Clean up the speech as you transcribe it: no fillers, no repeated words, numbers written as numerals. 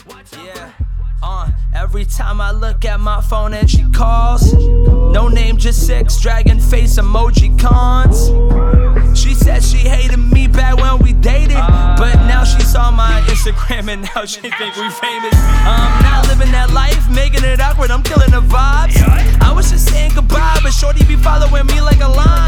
Yeah, every time I look at my phone and she calls, no name, just 6 dragon face emoji cons. She said she hated me back when we dated, but now she saw my Instagram and now she think we famous. I'm not living that life, making it awkward, I'm killing the vibes. I was just saying goodbye, but shorty be following me like a line.